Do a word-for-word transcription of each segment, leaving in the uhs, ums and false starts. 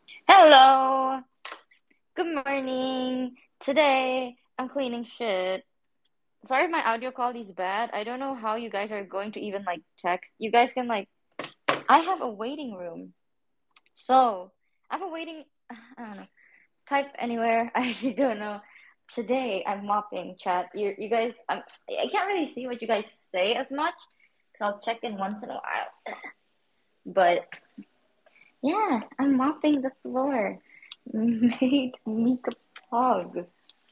Hello. Good morning. Today I'm cleaning shit. Sorry if my audio quality is bad. I don't know how you guys are going to even like text. You guys can like I have a waiting room. So, I have a waiting I don't know. Type anywhere. I don't know. Today I'm mopping chat. You you guys I'm, I can't really see what you guys say as much because I'll check in once in a while. But yeah, I'm mopping the floor. Made Mika Pog.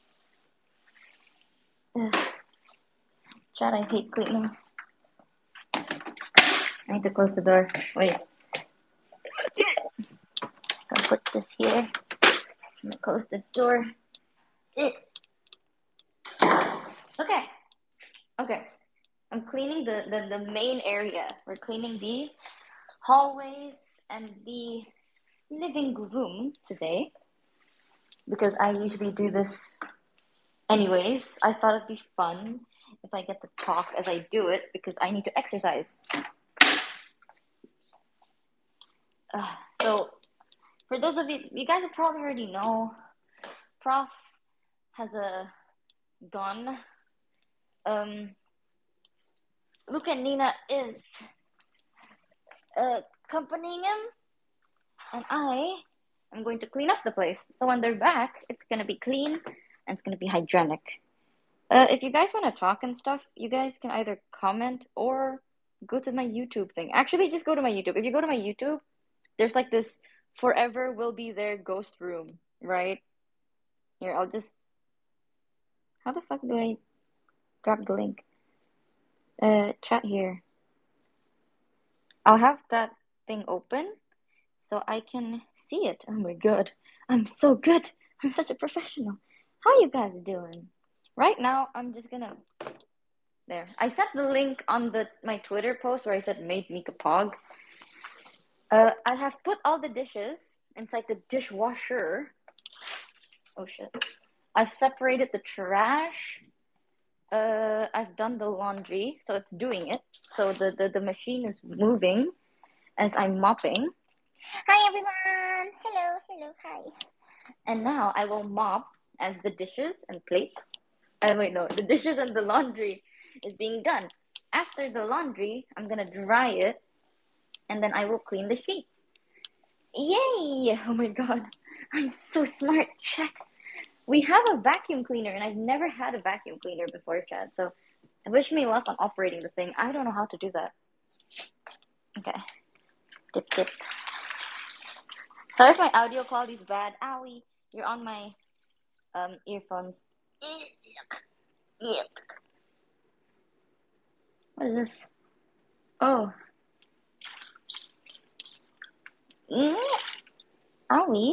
Ugh, Chad, I hate cleaning. I need to close the door. Wait, I'll put this here. I'm gonna close the door. Ugh. Okay, okay. I'm cleaning the, the, the main area. We're cleaning the hallways and the living room today because I usually do this anyways. I thought it'd be fun if I get to talk as I do it because I need to exercise. Uh, so, for those of you, you guys probably already know, Prof has a gun. Um, Luca and Nina is uh, accompanying him, and I am going to clean up the place. So when they're back, it's gonna be clean and it's gonna be hygienic. Uh, if you guys want to talk and stuff, you guys can either comment or go to my YouTube thing. Actually, just go to my YouTube. If you go to my YouTube, there's like this forever will be there ghost room, right? Here, I'll just. How the fuck do I grab the link? Uh, chat here. I'll have that thing open so I can see it. Oh my god, I'm so good. I'm such a professional. How you guys doing? Right now, I'm just gonna. There. I set the link on the my Twitter post where I said made Mika Pog. Uh, I have put all the dishes inside the dishwasher. Oh shit. I've separated the trash. Uh, I've done the laundry, so it's doing it. So the, the, the machine is moving as I'm mopping. Hi everyone! Hello, hello, hi. And now I will mop as the dishes and plates. Uh, wait, no, the dishes and the laundry is being done. After the laundry, I'm gonna dry it, and then I will clean the sheets. Yay! Oh my god, I'm so smart, chat. We have a vacuum cleaner, and I've never had a vacuum cleaner before, chat. So, wish me luck on operating the thing. I don't know how to do that. Okay, dip, dip. Sorry if my audio quality is bad. Owie, you're on my um earphones. What is this? Oh. Owie.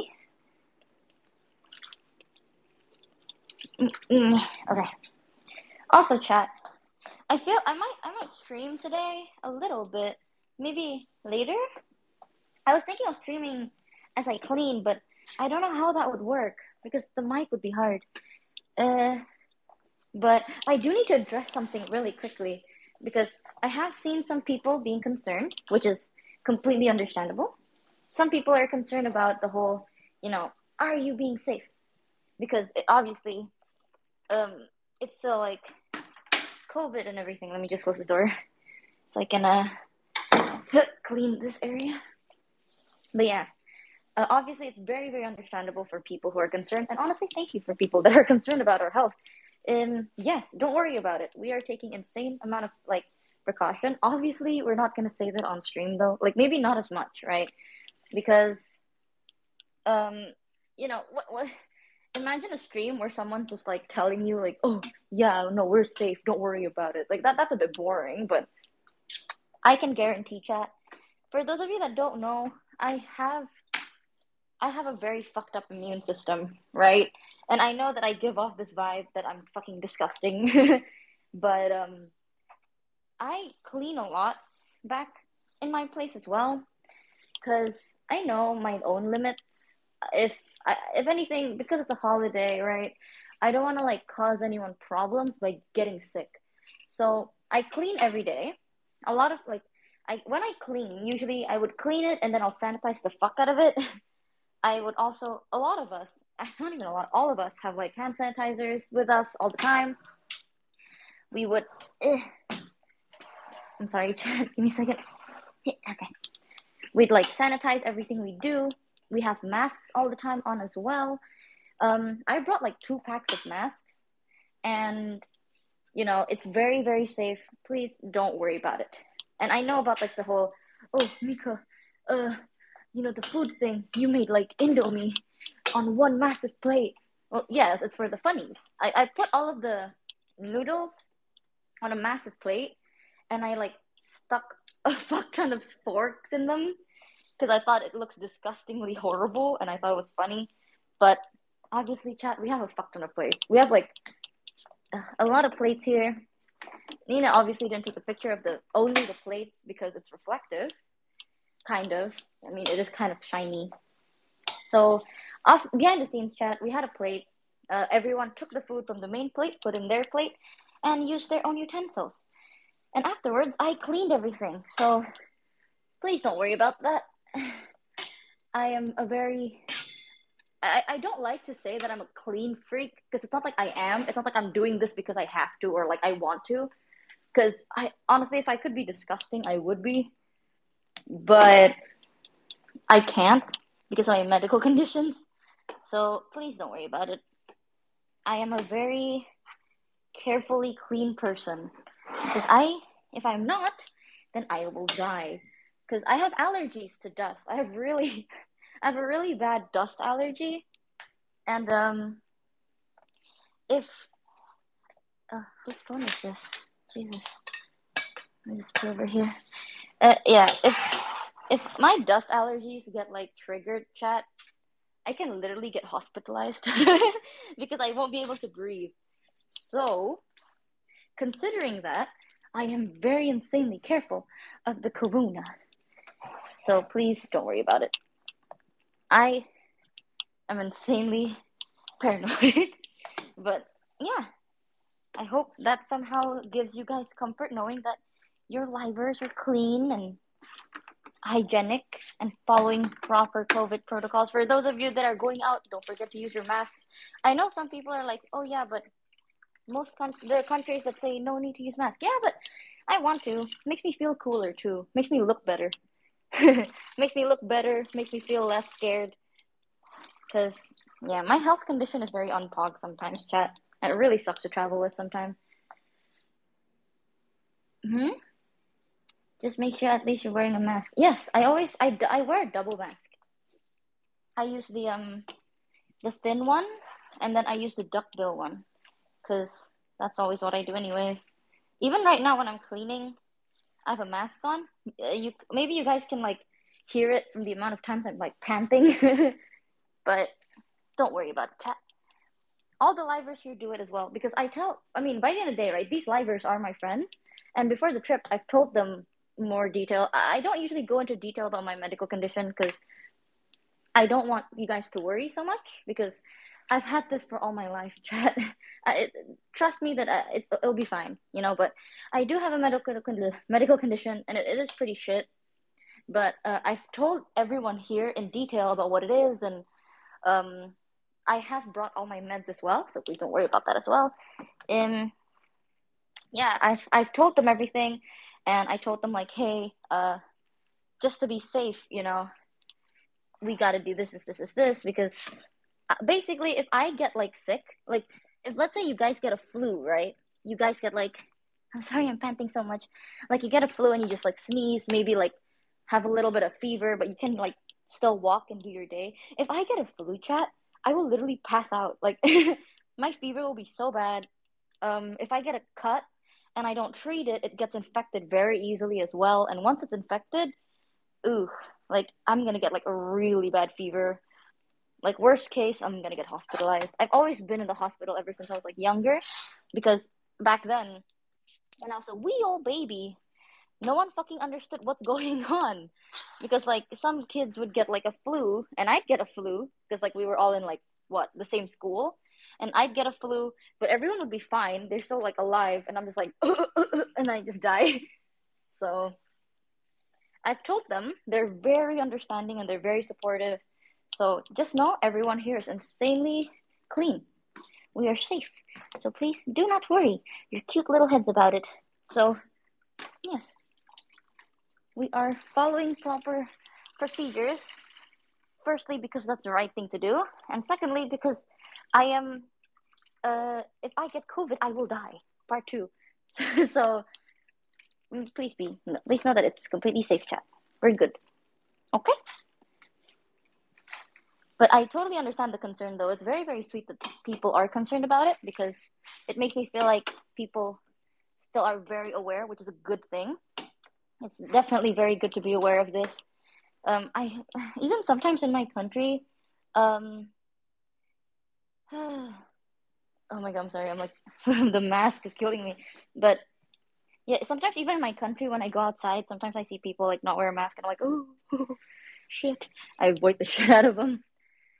Okay. Also, chat. I feel I might I might stream today a little bit. Maybe later. I was thinking of streaming as I clean, but I don't know how that would work because the mic would be hard. Uh, but I do need to address something really quickly because I have seen some people being concerned, which is completely understandable. Some people are concerned about the whole, you know, are you being safe? Because it, obviously, um, it's still like COVID and everything. Let me just close this door so I can uh clean this area. But yeah, uh, obviously it's very very understandable for people who are concerned, and honestly, thank you for people that are concerned about our health. And yes, don't worry about it. We are taking insane amount of like precaution. Obviously, we're not gonna say that on stream though. Like maybe not as much, right? Because um, you know what what. Imagine a stream where someone's just like telling you like, "Oh, yeah, no, we're safe. Don't worry about it." Like that that's a bit boring, but I can guarantee chat. For those of you that don't know, I have I have a very fucked up immune system, right? And I know that I give off this vibe that I'm fucking disgusting. But um I clean a lot back in my place as well cuz I know my own limits. If I, if anything because it's a holiday, right? I don't want to like cause anyone problems by getting sick. So, I clean every day. A lot of like I when I clean, usually I would clean it and then I'll sanitize the fuck out of it. I would also, a lot of us, not even a lot, all of us have like hand sanitizers with us all the time. We would, eh, I'm sorry, Chad, give me a second. Okay. We'd like sanitize everything we do. We have masks all the time on as well. Um, I brought like two packs of masks, and you know, it's very, very safe. Please don't worry about it. And I know about like the whole, oh, Mika, uh, you know, the food thing, you made like Indomie on one massive plate. Well, yes, it's for the funnies. I, I put all of the noodles on a massive plate, and I like stuck a fuck ton of forks in them because I thought it looks disgustingly horrible and I thought it was funny. But obviously, chat, we have a fuck ton of plates. We have like a lot of plates here. Nina obviously didn't take a picture of the only the plates because it's reflective, kind of. I mean, it is kind of shiny. So, off behind the scenes, chat, we had a plate. Uh, everyone took the food from the main plate, put in their plate, and used their own utensils. And afterwards, I cleaned everything. So, please don't worry about that. I am a very I, I don't like to say that I'm a clean freak because it's not like I am. It's not like I'm doing this because I have to or like I want to. Because I honestly, if I could be disgusting, I would be. But I can't because of my medical conditions. So please don't worry about it. I am a very carefully clean person. Because I, if I'm not, then I will die. Because I have allergies to dust. I have really, I have a really bad dust allergy. And um, if uh, whose phone is this? Jesus, let me just put it over here. Uh, yeah, if if my dust allergies get like triggered, chat, I can literally get hospitalized because I won't be able to breathe. So, considering that, I am very insanely careful of the corona. So please don't worry about it. I am insanely paranoid, but yeah. I hope that somehow gives you guys comfort knowing that your livers are clean and hygienic and following proper COVID protocols. For those of you that are going out, don't forget to use your masks. I know some people are like, oh yeah, but most con- there are countries that say no need to use masks. Yeah, but I want to. Makes me feel cooler too. Makes me look better. Makes me look better. Makes me feel less scared. Because yeah, my health condition is very unpog sometimes, chat. And it really sucks to travel with sometimes. Hmm. Just make sure at least you're wearing a mask. Yes, I always I, I wear a double mask. I use the um the thin one, and then I use the duckbill one, cause that's always what I do anyways. Even right now when I'm cleaning, I have a mask on. Uh, You maybe you guys can like hear it from the amount of times I'm like panting, but don't worry about it, chat. All the livers here do it as well because I tell. I mean, by the end of the day, right? These livers are my friends, and before the trip, I've told them more detail. I don't usually go into detail about my medical condition because I don't want you guys to worry so much because I've had this for all my life, chat. I, trust me that uh, it, it'll be fine, you know. But I do have a medical medical condition, and it, it is pretty shit. But uh, I've told everyone here in detail about what it is, and um, I have brought all my meds as well, so please don't worry about that as well. Um, yeah, I've I've told them everything, and I told them like, hey, uh, just to be safe, you know, we got to do this, this, this, this, this, because uh, basically, if I get like sick, like if let's say you guys get a flu, right? You guys get like, I'm sorry, I'm panting so much. Like you get a flu and you just like sneeze, maybe like have a little bit of fever, but you can like still walk and do your day. If I get a flu, chat, I will literally pass out. Like my fever will be so bad. Um, if I get a cut and I don't treat it, it gets infected very easily as well. And once it's infected, ooh, like I'm gonna get like a really bad fever. Like worst case, I'm gonna get hospitalized. I've always been in the hospital ever since I was like younger, because back then, when I was a wee old baby, no one fucking understood what's going on. Because like some kids would get like a flu, and I'd get a flu because like we were all in like what the same school, and I'd get a flu, but everyone would be fine. They're still like alive, and I'm just like, and I just die. So I've told them they're very understanding and they're very supportive. So just know everyone here is insanely clean. We are safe. So please do not worry your cute little heads about it. So, yes, we are following proper procedures. Firstly, because that's the right thing to do. And secondly, because I am, uh, if I get COVID, I will die. Part two. So, please be, please know that it's completely safe, chat. We're good. Okay? But I totally understand the concern, though. It's very, very sweet that people are concerned about it because it makes me feel like people still are very aware, which is a good thing. It's definitely very good to be aware of this. Um, I even sometimes in my country, um, oh my god, I'm sorry. I'm like the mask is killing me. But yeah, sometimes even in my country when I go outside, sometimes I see people like not wear a mask, and I'm like, oh shit! I avoid the shit out of them.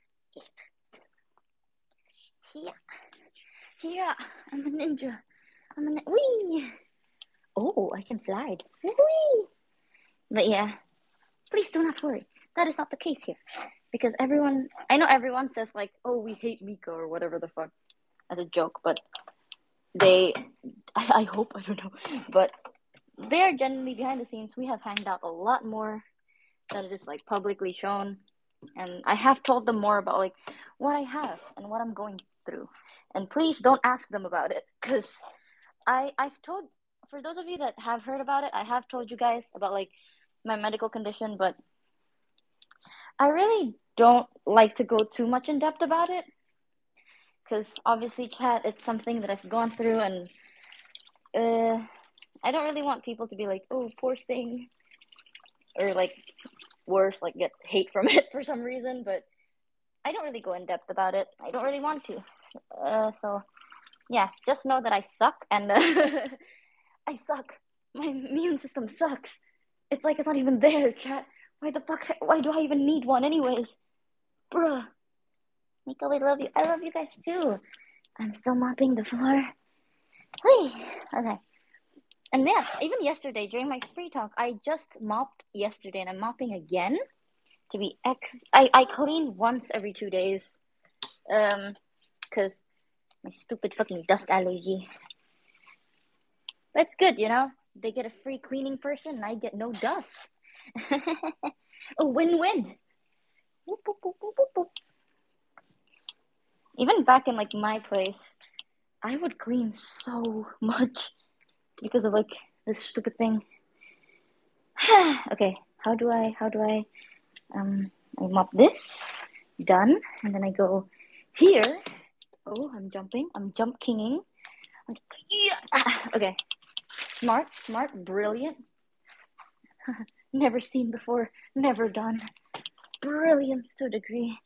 Yeah, yeah, I'm a ninja. I'm a nin- wee. Oh, I can slide. Wee. But yeah, please do not worry. That is not the case here, because everyone, I know everyone says like, oh, we hate Mika or whatever the fuck, as a joke, but they, I, I hope, I don't know, but they are genuinely behind the scenes. We have hanged out a lot more than it is like publicly shown, and I have told them more about like what I have and what I'm going through. And please don't ask them about it, because I I've told, for those of you that have heard about it, I have told you guys about like my medical condition, but I really don't like to go too much in depth about it, because obviously, chat, it's something that I've gone through, and uh, I don't really want people to be like, oh, poor thing, or like worse, like get hate from it for some reason. But I don't really go in depth about it. I don't really want to. Uh, so yeah, just know that I suck, and uh, I suck. My immune system sucks. It's like it's not even there, chat. Why the fuck? Why do I even need one, anyways? Bruh. Mika, we love you. I love you guys too. I'm still mopping the floor. Whee! Okay. And yeah, even yesterday during my free talk, I just mopped yesterday, and I'm mopping again to be ex. I I clean once every two days, um, cause my stupid fucking dust allergy. But it's good, you know. They get a free cleaning person, and I get no dust. A win-win. Boop, boop, boop, boop, boop, boop. Even back in like my place, I would clean so much because of like this stupid thing. Okay, how do I? How do I? Um, I mop this, done, and then I go here. Oh, I'm jumping. I'm jump kinging. Yeah. Okay, smart, smart, brilliant. Never seen before, never done. Brilliance to a degree.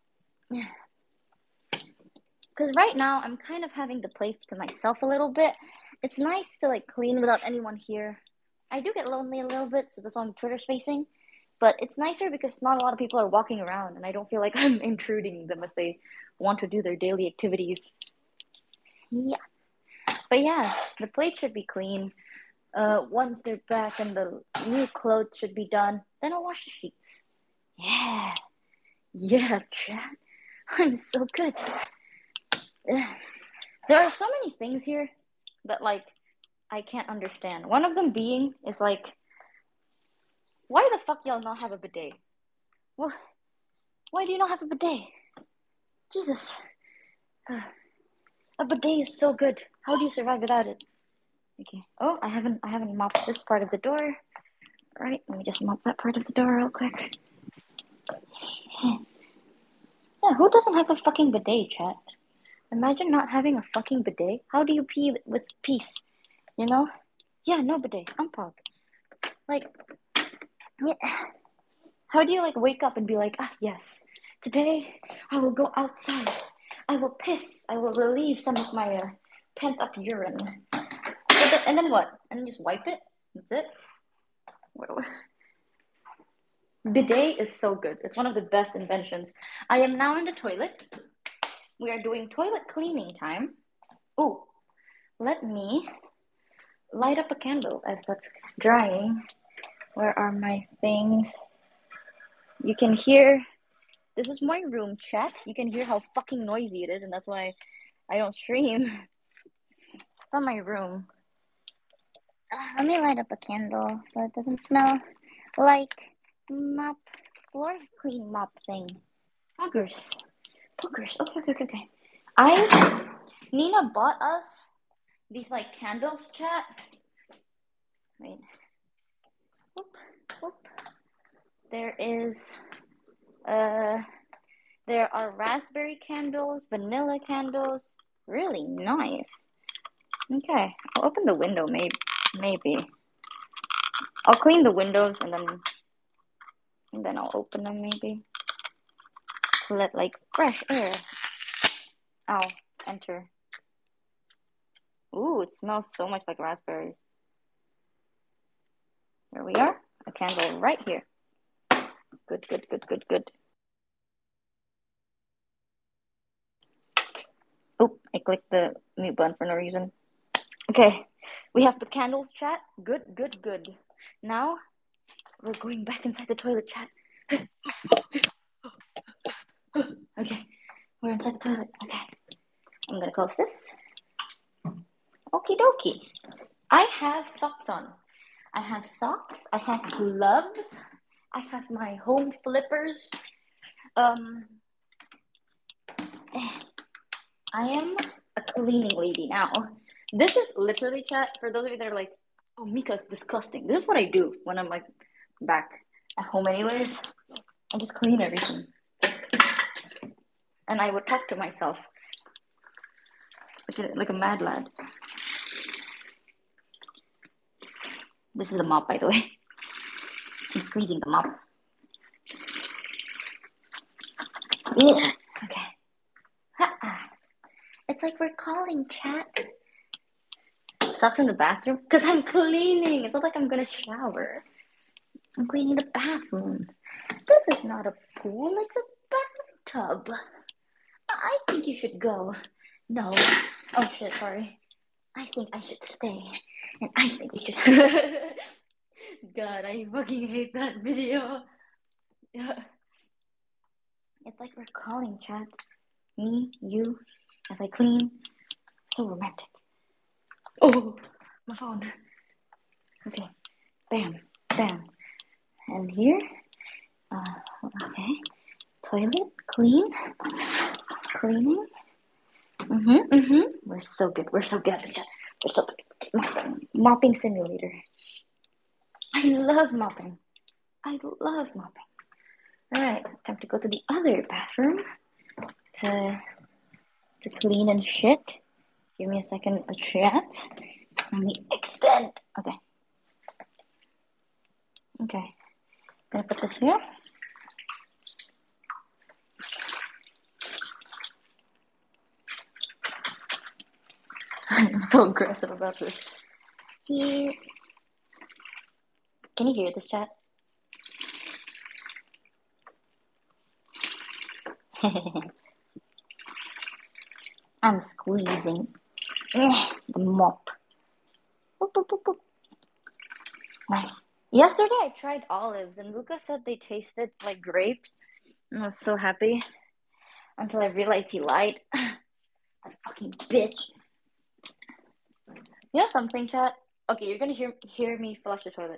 Because right now I'm kind of having the place to myself a little bit. It's nice to like clean without anyone here. I do get lonely a little bit, so that's why I'm Twitter spacing. But it's nicer because not a lot of people are walking around, and I don't feel like I'm intruding them as they want to do their daily activities. Yeah. But yeah, the plate should be clean. Uh, once they're back and the new clothes should be done, then I'll wash the sheets. Yeah. Yeah, chat. I'm so good. There are so many things here that, like, I can't understand. One of them being is, like, why the fuck y'all not have a bidet? Well, why do you not have a bidet? Jesus. A bidet is so good. How do you survive without it? Okay. Oh, I haven't I haven't mopped this part of the door. All right, let me just mop that part of the door real quick. Yeah, who doesn't have a fucking bidet, chat? Imagine not having a fucking bidet. How do you pee with peace? You know? Yeah, no bidet. I'm pog. Like, yeah. How do you like wake up and be like, ah, yes, today I will go outside. I will piss. I will relieve some of my uh, pent up urine. Then, and then what? And then just wipe it? That's it? Bidet is so good. It's one of the best inventions. I am now in the toilet. We are doing toilet cleaning time. Oh, let me light up a candle as that's drying. Where are my things? You can hear This is my room, chat. You can hear how fucking noisy it is, and that's why I don't stream. It's not my room. Uh, let me light up a candle so it doesn't smell like mop, floor clean mop thing. Poggers. Poggers. Okay, okay, okay, okay. I, Nina bought us these like candles, chat. Wait. Whoop, whoop. There is, uh, there are raspberry candles, vanilla candles. Really nice. Okay, I'll open the window, maybe. Maybe. I'll clean the windows and then, and then I'll open them maybe. To let like fresh air. Ow, enter. Ooh, it smells so much like raspberries. Here we are. A candle right here. Good, good, good, good, good. Oh, I clicked the mute button for no reason. Okay, we have the candles, chat. Good, good, good. Now, we're going back inside the toilet, chat. Okay, we're inside the toilet. Okay, I'm gonna close this. Okie dokie. I have socks on. I have socks. I have gloves. I have my home flippers. Um, I am a cleaning lady now. This is literally, chat, for those of you that are like, oh, Mika, it's disgusting. This is what I do when I'm like back at home anyways. I just clean everything. And I would talk to myself like a, like a mad lad. This is a mop, by the way. I'm squeezing the mop. Yeah. Okay. Ha-ah. It's like we're calling, chat. Socks in the bathroom? Because I'm cleaning. It's not like I'm going to shower. I'm cleaning the bathroom. This is not a pool. It's a bathtub. I think you should go. No. Oh, shit, sorry. I think I should stay. And I think you should... God, I fucking hate that video. It's like we're calling, chat. Me, you, as I clean. So romantic. Oh, my phone. Okay. Bam. Bam. And here. Uh, okay. Toilet. Clean. Cleaning. Mm-hmm. Mm-hmm. We're so good. We're so good at this chat. We're so good. Mopping. Mopping simulator. I love mopping. I love mopping. Alright, time to go to the other bathroom to to clean and shit. Give me a second a chat. Let me extend. Okay. Okay. Gonna put this here. I'm so aggressive about this. Here. Can you hear this, chat? I'm squeezing the mop. Boop, boop, boop, boop. Nice. Yesterday I tried olives and Luca said they tasted like grapes. And I was so happy until I realized he lied. That fucking bitch. You know something, chat? Okay, you're gonna hear hear me flush the toilet.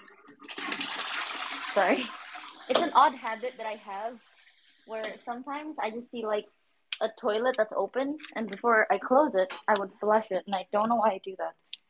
Sorry. It's an odd habit that I have where sometimes I just see like a toilet that's open and before I close it, I would flush it and I don't know why I do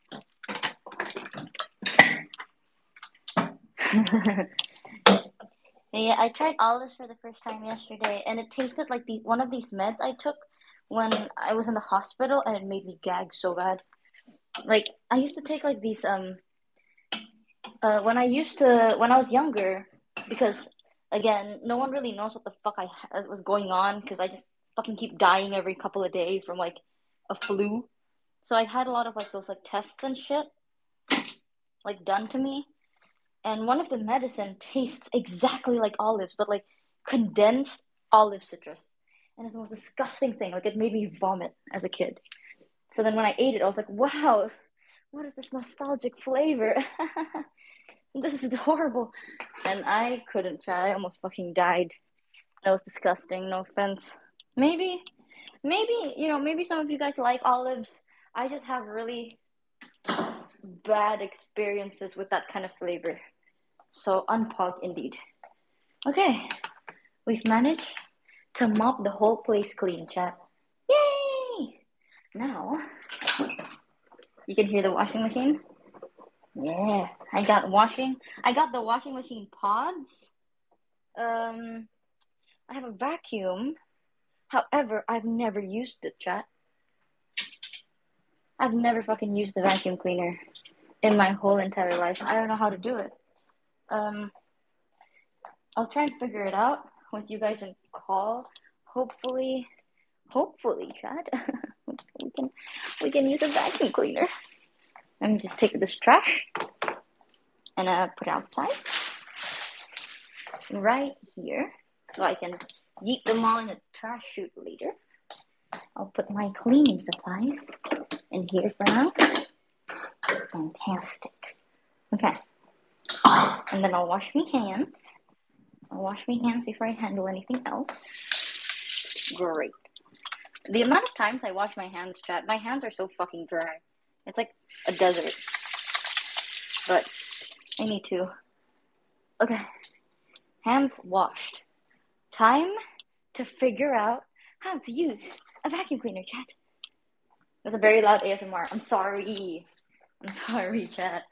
that. Yeah, I tried olives for the first time yesterday and it tasted like the one of these meds I took when I was in the hospital and it made me gag so bad. Like I used to take like these um uh when I used to when I was younger because again, no one really knows what the fuck I was going on because I just fucking keep dying every couple of days from like a flu. So I had a lot of like those like tests and shit like done to me. And one of the medicine tastes exactly like olives, but like condensed olive citrus. And it's the most disgusting thing. Like it made me vomit as a kid. So then when I ate it, I was like, wow, what is this nostalgic flavor? This is horrible. And I couldn't try. I almost fucking died. That was disgusting. No offense. Maybe, maybe you know, maybe some of you guys like olives. I just have really bad experiences with that kind of flavor. So unpog indeed. Okay, we've managed to mop the whole place clean, chat. Yay! Now, you can hear the washing machine. Yeah, I got washing. I got the washing machine pods. Um, I have a vacuum. However, I've never used it, chat. I've never fucking used the vacuum cleaner in my whole entire life. I don't know how to do it. Um, I'll try and figure it out with you guys in call. Hopefully, hopefully, chat. we can we can use a vacuum cleaner. Let me just take this trash and uh, put it outside right here, so I can yeet them all in the trash chute later. I'll put my cleaning supplies in here for now. Fantastic. Okay. And then I'll wash my hands. I'll wash my hands before I handle anything else. Great. The amount of times I wash my hands, chat, my hands are so fucking dry. It's like a desert. But I need to. Okay. Hands washed. Time to figure out how to use a vacuum cleaner, chat. That's a very loud A S M R. I'm sorry. I'm sorry, chat.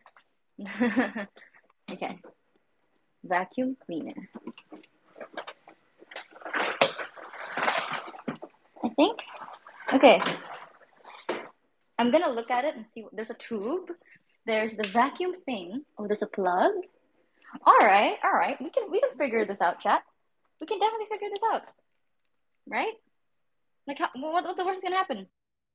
Okay. Vacuum cleaner. I think. Okay. I'm gonna look at it and see. What, there's a tube. There's the vacuum thing. Oh, there's a plug. All right, all right. We can we can figure this out, chat. We can definitely figure this out, right? Like, how, what, what's the worst that can happen?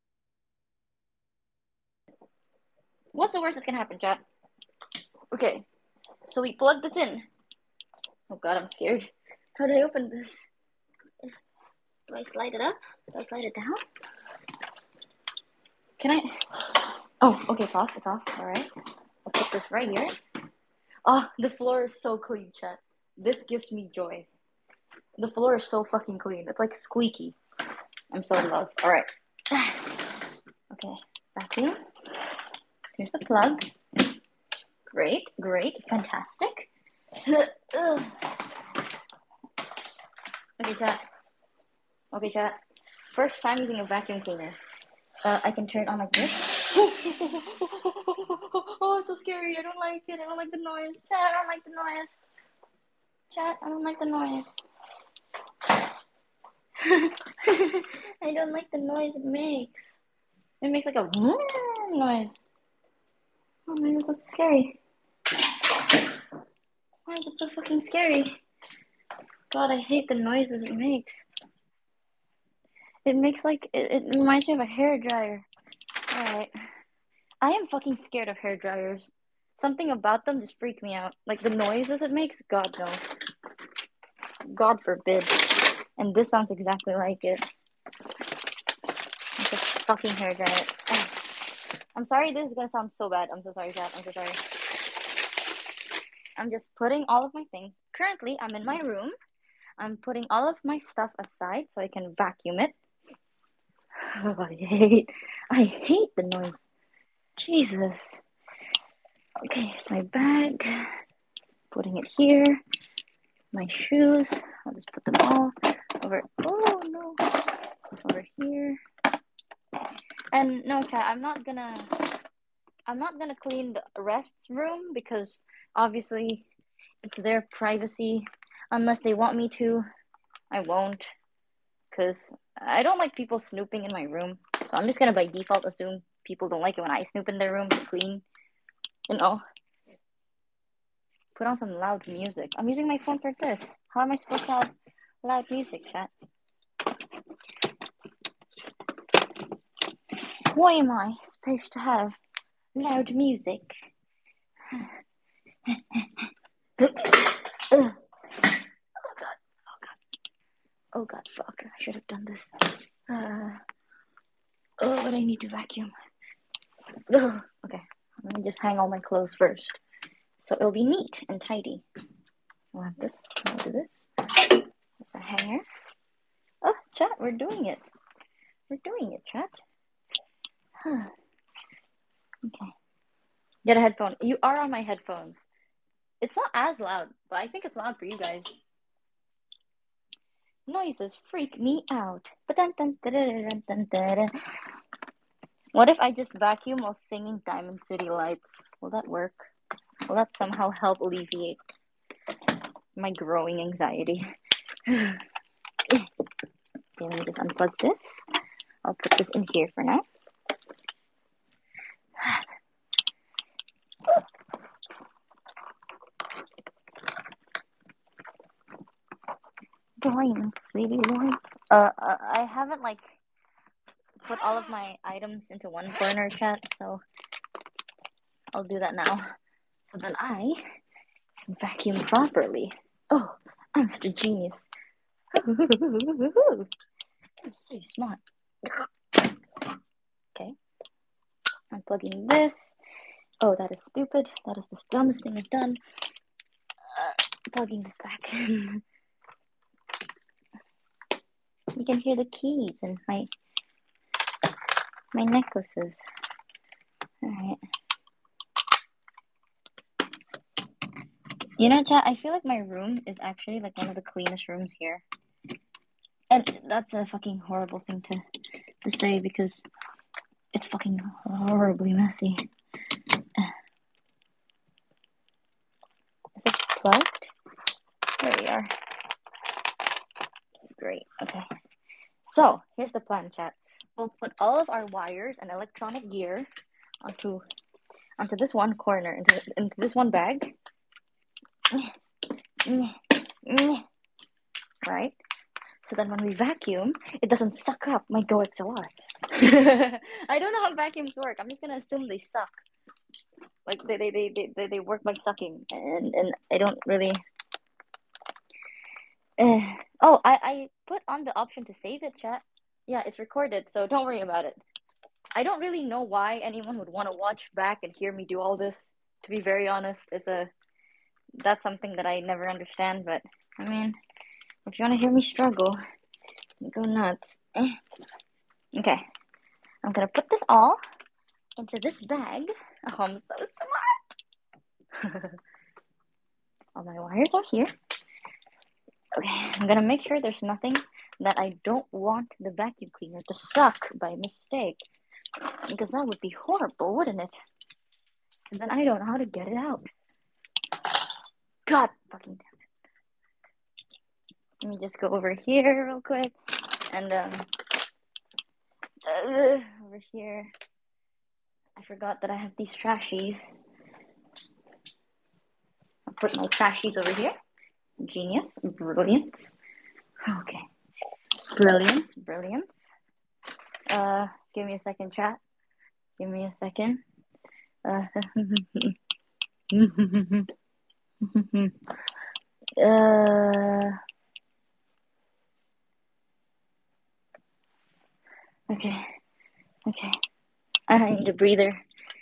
What's the worst that can happen, chat? Okay, so we plug this in. Oh God, I'm scared. How do I open this? Do I slide it up? Do I slide it down? Can I? Oh, okay, it's off. It's off. All right. I'll put this right here. Oh, the floor is so clean, chat. This gives me joy. The floor is so fucking clean. It's like squeaky. I'm so in love. All right. Okay, vacuum. Here's the plug. Great, great, fantastic. Okay, chat. Okay, chat. First time using a vacuum cleaner. Uh, I can turn it on like this. Oh, it's so scary. I don't like it. I don't like the noise. Chat, I don't like the noise. Chat, I don't like the noise. I don't like the noise it makes. It makes like a noise. Oh man, that's so scary. Why is it so fucking scary? God, I hate the noises it makes. It makes like, it, it reminds me of a hairdryer. Alright. I am fucking scared of hair dryers. Something about them just freak me out. Like the noises it makes, God knows. God forbid. And this sounds exactly like it. It's a fucking hair dryer. Oh. I'm sorry this is gonna sound so bad. I'm so sorry, Chad. I'm so sorry. I'm just putting all of my things. Currently, I'm in my room. I'm putting all of my stuff aside so I can vacuum it. Oh, I hate, I hate the noise. Jesus. Okay, here's my bag. Putting it here. My shoes. I'll just put them all over. Oh no. Over here. And no, Kat, I'm not gonna. I'm not gonna clean the rest's room because obviously it's their privacy. Unless they want me to, I won't. Because I don't like people snooping in my room. So I'm just gonna by default assume people don't like it when I snoop in their room to clean. You know. Put on some loud music. I'm using my phone for this. How am I supposed to have loud music, chat? Why am I supposed to have loud music? Oh God. Oh God. Oh God, fuck. I should have done this. Uh, oh, but I need to vacuum. Ugh. Okay. Let me just hang all my clothes first. So it'll be neat and tidy. I'll have this. I'll do this. There's a hanger. We're doing it. We're doing it, chat. Huh. Okay. Get a headphone. You are on my headphones. It's not as loud, but I think it's loud for you guys. Noises freak me out. What if I just vacuum while singing Diamond City Lights? Will that work? Will that somehow help alleviate my growing anxiety? Okay, let me just unplug this. I'll put this in here for now. Join, sweetie, join. Uh, uh, I haven't like put all of my items into one corner, chat, so I'll do that now. So then I can vacuum properly. Oh, I'm such a genius. I'm so smart. Okay. I'm plugging this. Oh, that is stupid. That is the dumbest thing I've done. Uh, plugging this back in. You can hear the keys and my my necklaces. Alright. You know, chat, I feel like my room is actually like one of the cleanest rooms here. And that's a fucking horrible thing to, to say because it's fucking horribly messy. Is this plugged? There we are. Great, okay. So, here's the plan, chat. We'll put all of our wires and electronic gear onto onto this one corner, into, into this one bag. Right? So then when we vacuum, it doesn't suck up my Go X L R. I don't know how vacuums work. I'm just gonna assume they suck. Like they they they they, they work by sucking, and and I don't really. Uh, oh, I I put on the option to save it, chat. Yeah, it's recorded, so don't worry about it. I don't really know why anyone would want to watch back and hear me do all this. To be very honest, it's a that's something that I never understand. But I mean, if you want to hear me struggle, go nuts. Okay, I'm gonna put this all into this bag. Oh, I'm so smart. All my wires are here. Okay, I'm gonna make sure there's nothing that I don't want the vacuum cleaner to suck by mistake. Because that would be horrible, wouldn't it? And then I don't know how to get it out. God fucking damn it. Let me just go over here real quick. And, um, uh, over here. I forgot that I have these trashies. I'll put my trashies over here. Genius. Brilliant. Okay. Brilliant. Brilliant. Uh, give me a second, chat. Give me a second. Uh, uh, okay. Okay. I need a breather.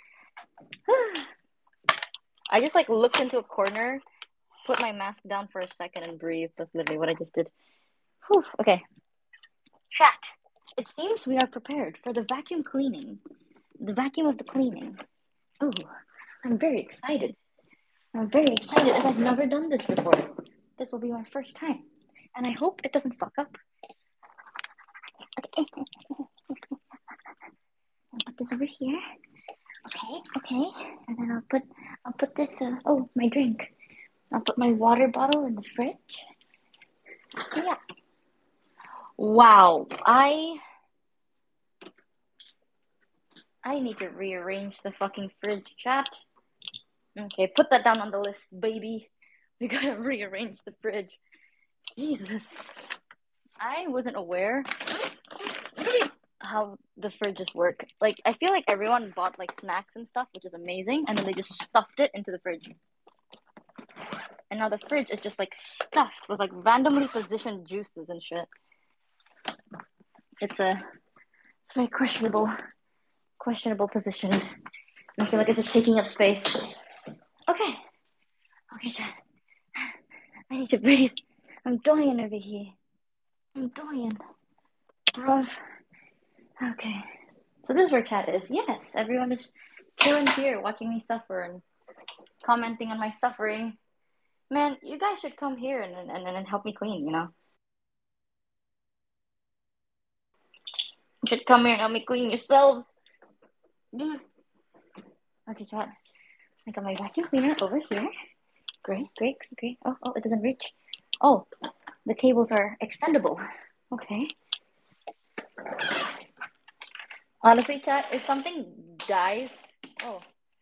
I just like looked into a corner, put my mask down for a second and breathe. That's literally what I just did. Whew. Okay. Chat. It seems we are prepared for the vacuum cleaning. The vacuum of the cleaning. Oh, I'm very excited. I'm very excited as I've never done this before. This will be my first time. And I hope it doesn't fuck up. Okay. I'll put this over here. Okay, okay. And then I'll put I'll put this uh, oh, my drink. I'll put my water bottle in the fridge. Yeah. Wow. I I need to rearrange the fucking fridge, chat. Okay, put that down on the list, baby. We gotta rearrange the fridge. Jesus. I wasn't aware how the fridges work. Like, I feel like everyone bought, like, snacks and stuff, which is amazing, and then they just stuffed it into the fridge. And now the fridge is just, like, stuffed with, like, randomly positioned juices and shit. It's a it's very questionable, questionable position. And I feel like it's just taking up space. Okay. Okay, chat. I need to breathe. I'm dying over here. I'm dying. Bruh. Okay. So this is where chat is. Yes, everyone is chilling here, watching me suffer and commenting on my suffering. Man, you guys should come here and and, and help me clean, you know? You should come here and help me clean yourselves. Yeah. Okay, chat. I got my vacuum cleaner over here. Great, great, great. Oh, oh, it doesn't reach. Oh, the cables are extendable. Okay. Honestly, chat, if something dies, oh,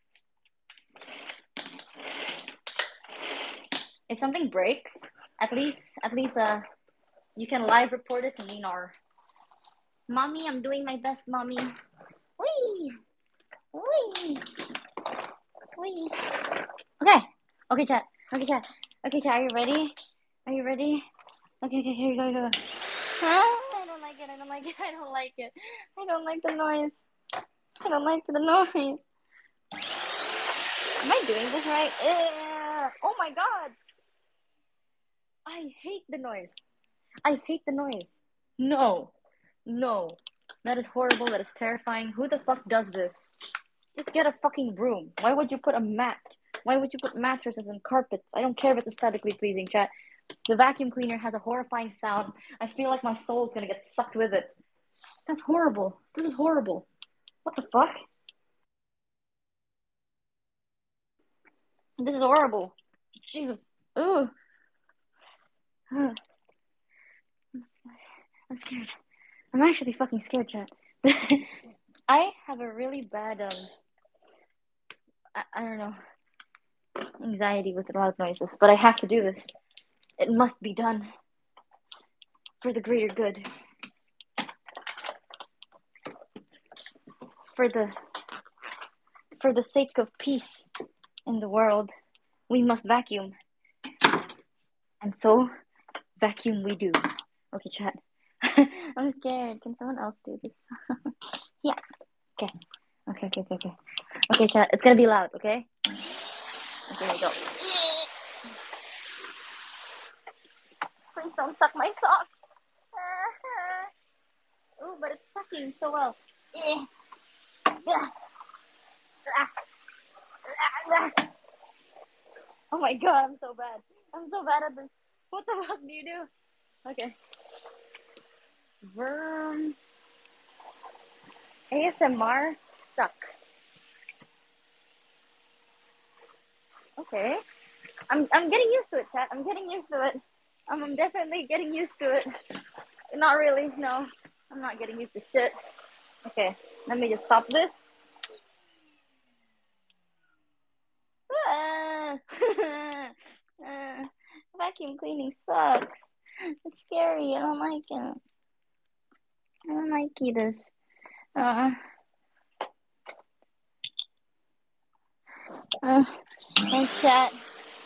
if something breaks, at least, at least, uh, you can live report it to Ninar. Mommy, I'm doing my best, mommy. Wee, wee, wee. Okay, okay, chat. Okay, chat. Okay, chat. Are you ready? Are you ready? Okay, okay. Here you go. Here you go. Ah, I don't like it. I don't like it. I don't like it. I don't like the noise. I don't like the noise. Am I doing this right? Ugh. Oh my god! I hate the noise. I hate the noise. No. No. That is horrible. That is terrifying. Who the fuck does this? Just get a fucking broom. Why would you put a mat? Why would you put mattresses and carpets? I don't care if it's aesthetically pleasing, chat. The vacuum cleaner has a horrifying sound. I feel like my soul is gonna get sucked with it. That's horrible. This is horrible. What the fuck? This is horrible. Jesus. Ooh. I'm scared. I'm actually fucking scared, chat. I have a really bad, um, I, I don't know, anxiety with a lot of noises, but I have to do this. It must be done for the greater good. For the, for the sake of peace in the world, we must vacuum. And so, vacuum we do. Okay, chat. I'm scared. Can someone else do this? Yeah. Okay. Okay, okay, okay, okay. Okay, chat. It's gonna be loud, okay? Okay, here we go. Please don't suck my socks. Ooh, but it's sucking so well. Oh my god, I'm so bad. I'm so bad at this. What the fuck do you do? Okay. Verm. A S M R suck. Okay. I'm I'm getting used to it, chat. I'm getting used to it. I'm, I'm definitely getting used to it. Not really, no. I'm not getting used to shit. Okay, let me just stop this. Ah. uh, vacuum cleaning sucks. It's scary. I don't like it. I don't like this. Uh, uh, and chat.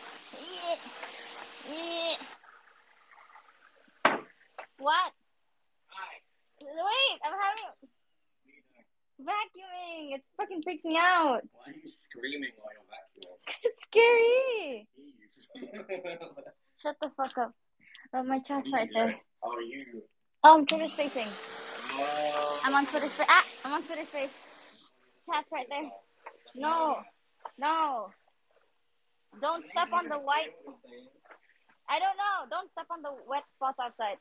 What? Wait, I'm having vacuuming. It fucking freaks me out. Why are you screaming while you're vacuuming? It's scary. Shut the fuck up. Oh, my chat's right there. How are you? Oh, I'm Twitter spacing. Oh. I'm on Twitter space. Ah, I'm on Twitter space. Chat's right there. No, no. Don't step on the white. I don't know. Don't step on the wet spots outside.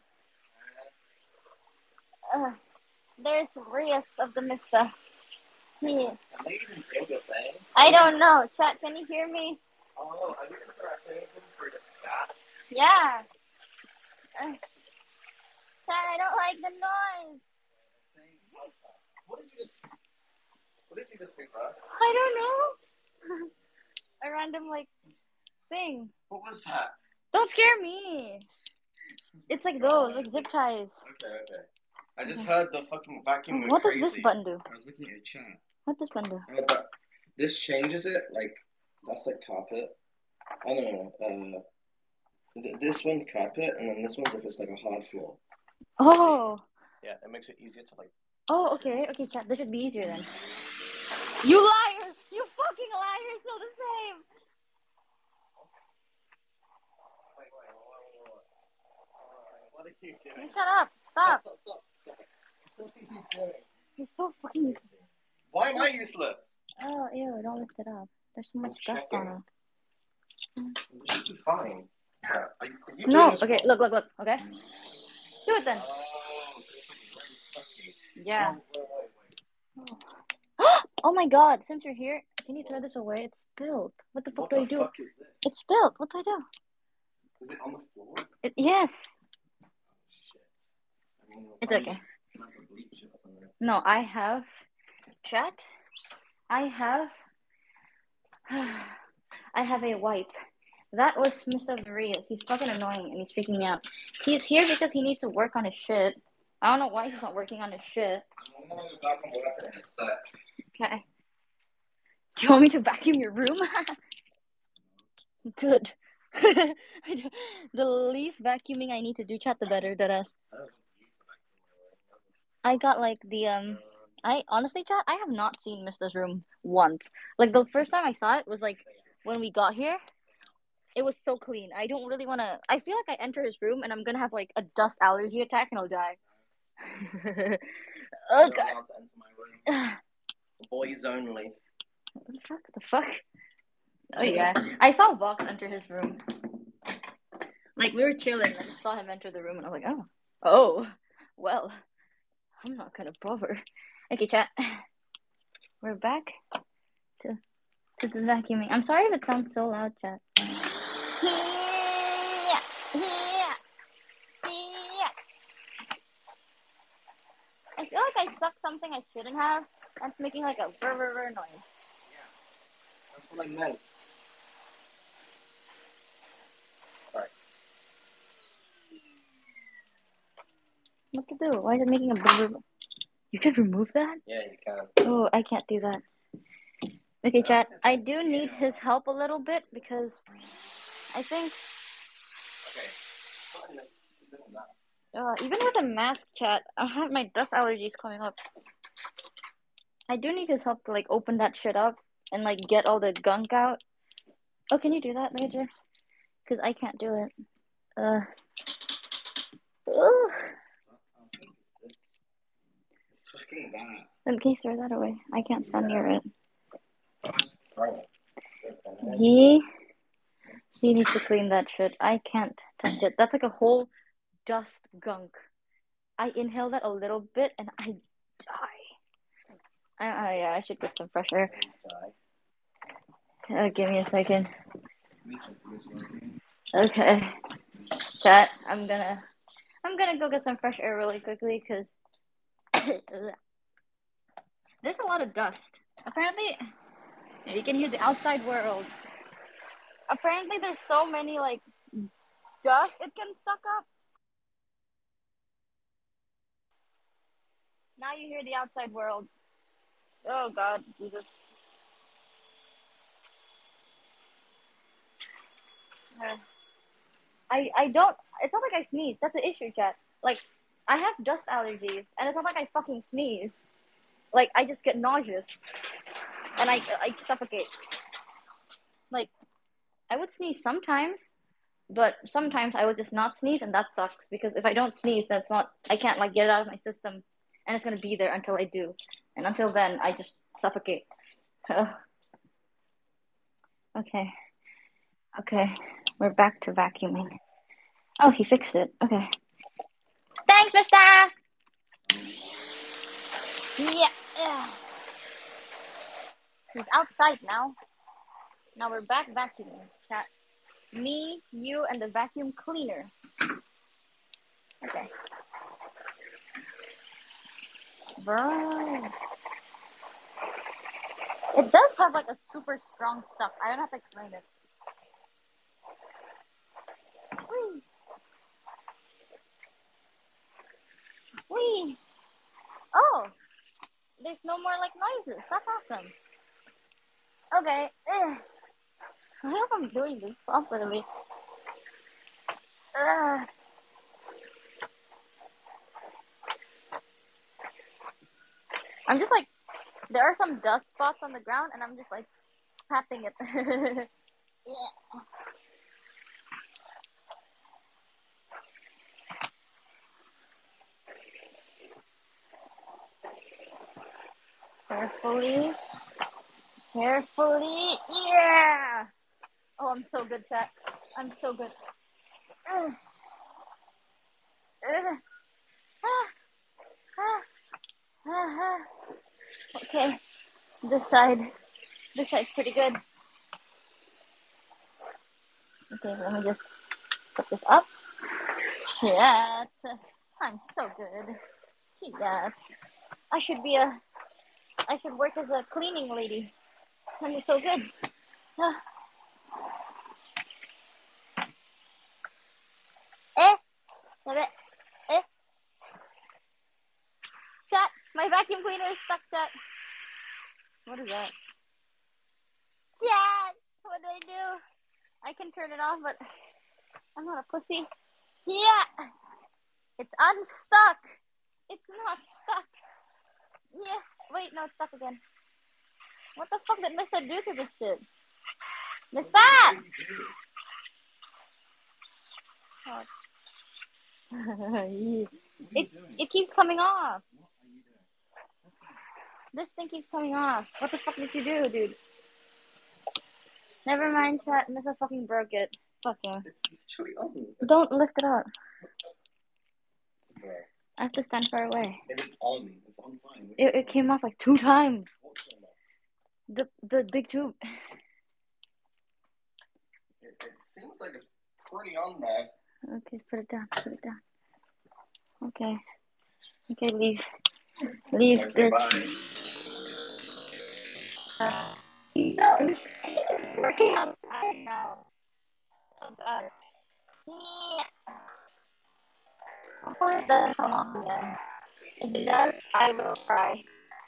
Uh, there's Rias of the Mista. Yeah. I don't know. Chat, can you hear me? Oh, are you interested for the cat? Yeah. Uh, Chat, I don't like the noise. What did you just? What did you just pick up? I don't know. A random like thing. What was that? Don't scare me. It's like those, like zip ties. Okay, okay. I just okay. heard the fucking vacuum go What crazy. does this button do? I was looking at your chat. What does this button do? Uh, but this changes it. Like that's like carpet. Oh no, no, no. Uh, th- this one's carpet, and then this one's if it's like a hard floor. Oh. Yeah, it makes it easier to like. Oh, okay, okay, chat. This should be easier then. You liar! You fucking liar! It's still the same. Wait, wait, wait, wait, wait. What are you doing? You shut up! Stop! Stop! Stop! Stop! You're so fucking useless. Why am I useless? Oh, ew, don't lift it up. There's so much dust on it. It should be fine. Yeah. Are you, are you No, doing okay, look, look, look, okay? Do it then. Oh, this is very sucky. Yeah. Wait, wait, wait. Oh my god, since you're here, can you throw this away? It's spilled. What the fuck What do the I do? fuck is this? It's spilled. What do I do? Is it on the floor? It, yes. Oh, shit. I mean, we'll It's probably okay. have to bleach it or something. No, I have, chat, I have, I have a wipe. That was Mister Marias. He's fucking annoying and he's freaking me out. He's here because he needs to work on his shit. I don't know why he's not working on his shit. I'm gonna go back and work in a sec. Okay. Do you want me to vacuum your room? Good. The least vacuuming I need to do, chat, the better, deadass. I got like the um I honestly, chat, I have not seen Mister's room once. Like the first time I saw it was like when we got here. It was so clean. I don't really want to. I feel like I enter his room and I'm gonna have like a dust allergy attack and I'll die. Oh god. Boys only. What the fuck? The fuck? Oh yeah, I saw Vox enter his room. Like we were chilling and I saw him enter the room and I was like, oh, oh, well, I'm not gonna bother. Okay, chat. We're back to to the vacuuming. I'm sorry if it sounds so loud, chat. I feel like I sucked something I shouldn't have. That's making like a brr brr brr noise. Yeah, that's what I meant. Alright. What to do? Why is it making a brr brr? You can remove that? Yeah, you can. Oh, I can't do that. Okay, chat. I do need his help a little bit because I think. Okay. Uh, even with a mask, chat, I have my dust allergies coming up. I do need his help to like open that shit up and like get all the gunk out. Oh, can you do that, Major? Because I can't do it. Uh. Ugh. It's fucking bad. Then can you throw that away? I can't stand near it. Right. He he needs to clean that shit. I can't touch it. That's like a whole dust gunk. I inhale that a little bit and I die. I, I yeah, I should get some fresh air. Uh, give me a second. Okay, chat. I'm gonna I'm gonna go get some fresh air really quickly because there's a lot of dust. Apparently, you can hear the outside world. Apparently, there's so many like dust it can suck up. Now you hear the outside world. Oh God, Jesus. Uh, I I don't. It's not like I sneeze. That's the issue, chat. Like, I have dust allergies, and it's not like I fucking sneeze. Like, I just get nauseous, and I I suffocate. Like, I would sneeze sometimes, but sometimes I would just not sneeze, and that sucks because if I don't sneeze, that's not. I can't like get it out of my system, and it's gonna be there until I do, and until then, I just suffocate. Ugh. Okay. Okay. We're back to vacuuming. Oh, he fixed it. Okay. Thanks, mister! Yeah. Ugh. He's outside now. Now we're back vacuuming. Chat. Me, you, and the vacuum cleaner. Okay. Bro. It does have like a super strong stuff. I don't have to explain it. Whee! Whee! Oh! There's no more like noises. That's awesome. Okay. Ugh. I hope I'm doing this properly. Ugh. I'm just like, there are some dust spots on the ground, and I'm just like patting it. Yeah. Carefully. Carefully. Yeah! Oh, I'm so good, chat. I'm so good. Uh, uh, ah, ah, ah, ah. Okay. This side. This side's pretty good. Okay, let me just put this up. Yes. I'm so good. Yes. I should be a... I should work as a cleaning lady. I'm so good. Ah. Eh? Eh? Eh? Chat! My vacuum cleaner is stuck, chat. What is that? Chat! What do I do? I can turn it off, but I'm not a pussy. Yeah! It's unstuck! It's not stuck! Yeah! Wait, no, it's stuck again. What the fuck did Mister do to this shit? Mister! it, it keeps coming off. This thing keeps coming off. What the fuck did you do, dude? Never mind, chat. Mister fucking broke it. Fuck you. It's literally on. Don't lift it up. Bro. I have to stand far away. It is on. It's on fine. It, it came off like two times. The the big tube. It, it seems like it's pretty on there. Okay, put it down. Put it down. Okay. Okay, leave. Leave, okay, bitch. Uh, no, it's working outside now. Outside. Yeah. Hopefully it doesn't come off again. If it does, I will cry.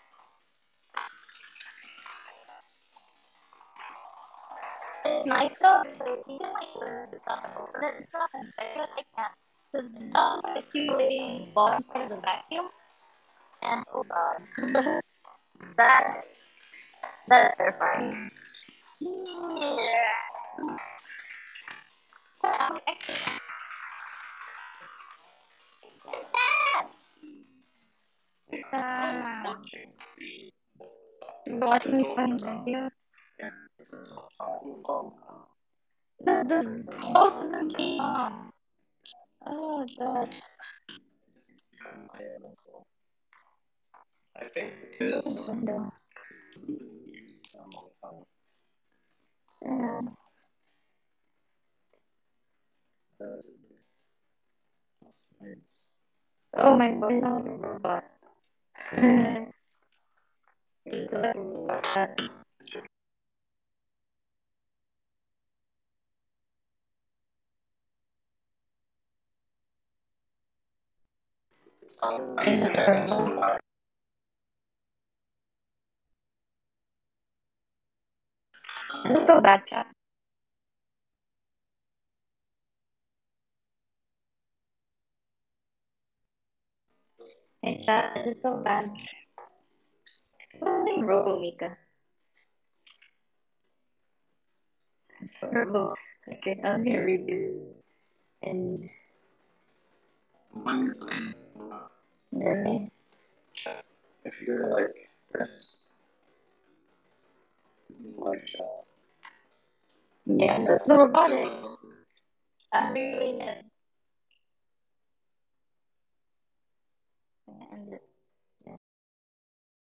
It's nice though, because you can like learn the stuff and open it and stuff, and I feel like I can't. Because the dog is accumulating bottom part of the vacuum, and oh god. that, that is terrifying. Yeah. Um, Uh, watching me find video. The, the, both of them came off. Oh god. I think because Window. Yeah. Oh, my voice sounds like a robot. It's like a robot. It's so bad, chat. Hey, chat, it's so bad. What was it, Robo Mika? Robo. Okay, I was gonna read this. And. Really? if you're like this, like that. Yeah, that's so robotic. I'm reading it.